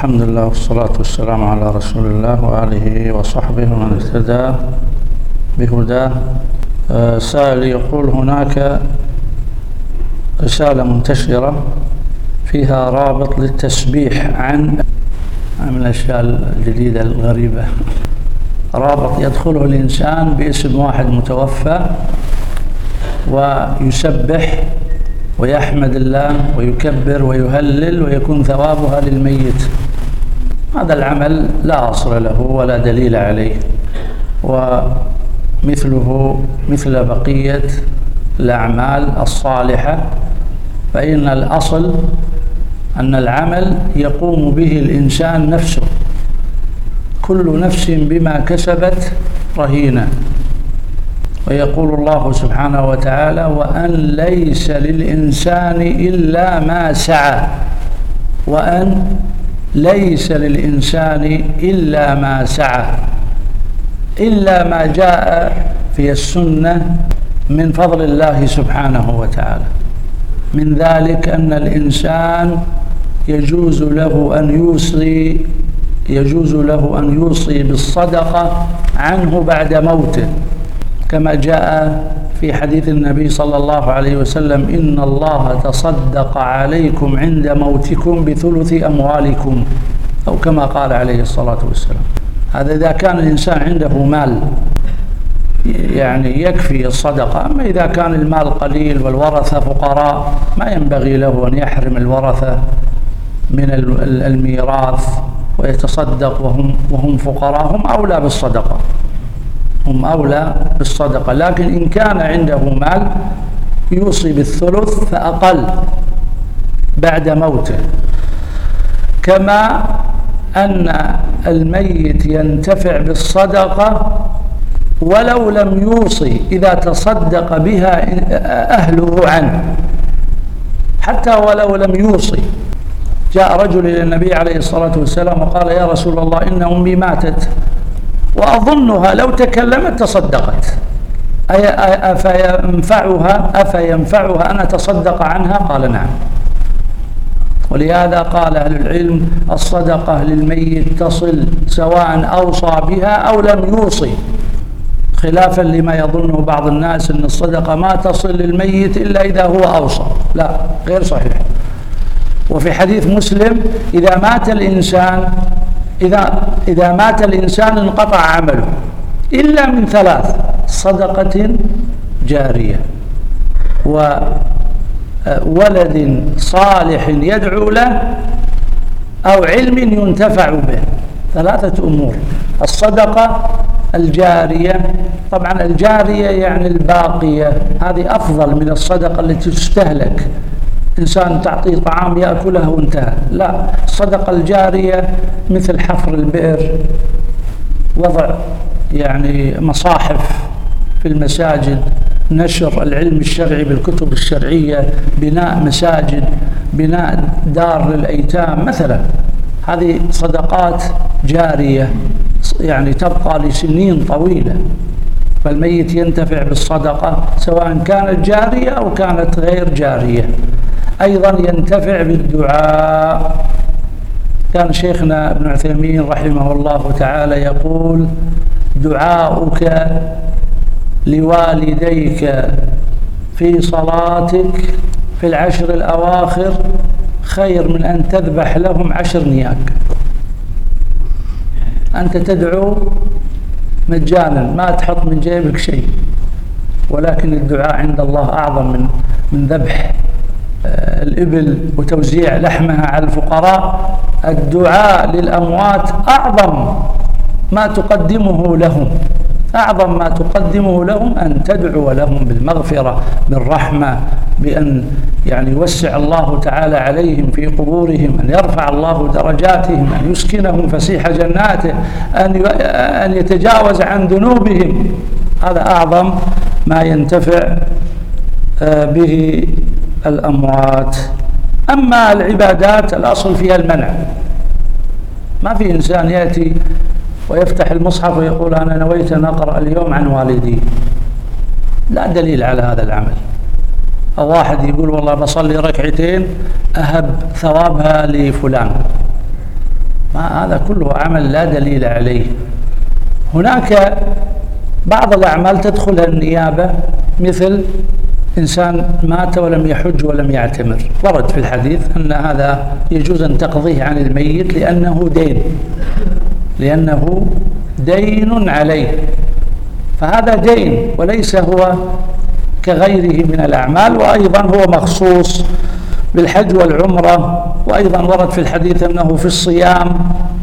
الحمد لله والصلاة والسلام على رسول الله وآله وصحبه ومن اهتدى بهداه. سائل يقول: هناك رسالة منتشرة فيها رابط للتسبيح من الأشياء الجديدة الغريبة، رابط يدخله الإنسان باسم واحد متوفى ويسبح ويحمد الله ويكبر ويهلل ويكون ثوابها للميت. هذا العمل لا أصل له ولا دليل عليه، ومثله مثل بقية الأعمال الصالحة، فإن الأصل أن العمل يقوم به الإنسان نفسه، كل نفس بما كسبت رهينة. ويقول الله سبحانه وتعالى: وأن ليس للإنسان إلا ما سعى، وأن ليس للإنسان إلا ما سعى، إلا ما جاء في السنة من فضل الله سبحانه وتعالى. من ذلك أن الإنسان يجوز له أن يوصي بالصدقة عنه بعد موته، كما جاء في حديث النبي صلى الله عليه وسلم: إن الله تصدق عليكم عند موتكم بثلث أموالكم، أو كما قال عليه الصلاة والسلام. هذا إذا كان الإنسان عنده مال يعني يكفي الصدقة. أما إذا كان المال قليل والورثة فقراء، ما ينبغي له أن يحرم الورثة من الميراث ويتصدق وهم فقراء. هم أولى بالصدقة، لكن إن كان عنده مال يوصي بالثلث فأقل بعد موته. كما أن الميت ينتفع بالصدقة ولو لم يوصي إذا تصدق بها أهله عنه، حتى ولو لم يوصي. جاء رجل إلى النبي عليه الصلاة والسلام وقال: يا رسول الله، إن أمي ماتت وأظنها لو تكلمت تصدقت، أفينفعها أن أتصدق عنها؟ قال: نعم. ولهذا قال أهل العلم: الصدقة للميت تصل سواء أوصى بها أو لم يوصي، خلافا لما يظنه بعض الناس أن الصدقة ما تصل للميت إلا إذا هو أوصى. لا، غير صحيح. وفي حديث مسلم: إذا مات الإنسان انقطع عمله إلا من ثلاث: صدقة جارية، وولد صالح يدعو له، أو علم ينتفع به. ثلاثة أمور: الصدقة الجارية، طبعا الجارية يعني الباقية، هذه أفضل من الصدقة التي تستهلك، إنسان تعطيه طعام يأكله وانتهى. لا، الصدقة الجارية مثل حفر البئر، وضع يعني مصاحف في المساجد، نشر العلم الشرعي بالكتب الشرعية، بناء مساجد، بناء دار للأيتام مثلا. هذه صدقات جارية يعني تبقى لسنين طويلة، فالميت ينتفع بالصدقة سواء كانت جارية أو كانت غير جارية. أيضا ينتفع بالدعاء. كان شيخنا ابن عثيمين رحمه الله تعالى يقول: دعاؤك لوالديك في صلاتك في العشر الأواخر خير من أن تذبح لهم 10 نياق. أنت تدعو مجانا، ما تحط من جيبك شيء، ولكن الدعاء عند الله أعظم من ذبح الإبل وتوزيع لحمها على الفقراء. الدعاء للأموات أعظم ما تقدمه لهم، أن تدعو لهم بالمغفرة، بالرحمة، بأن يعني يوسع الله تعالى عليهم في قبورهم، أن يرفع الله درجاتهم، أن يسكنهم فسيح جناته، أن يتجاوز عن ذنوبهم. هذا أعظم ما ينتفع به الأموات. أما العبادات الأصل فيها المنع. ما في إنسان يأتي ويفتح المصحف ويقول: أنا نويت أن أقرأ اليوم عن والدي. لا دليل على هذا العمل. أو واحد يقول: والله بصلي ركعتين أهب ثوابها لفلان. هذا كله عمل لا دليل عليه. هناك بعض الأعمال تدخلها النيابة، مثل إنسان مات ولم يحج ولم يعتمر، ورد في الحديث أن هذا يجوز أن تقضيه عن الميت لأنه دين عليه، فهذا دين وليس هو كغيره من الأعمال، وأيضا هو مخصوص بالحج والعمرة، وأيضا ورد في الحديث أنه في الصيام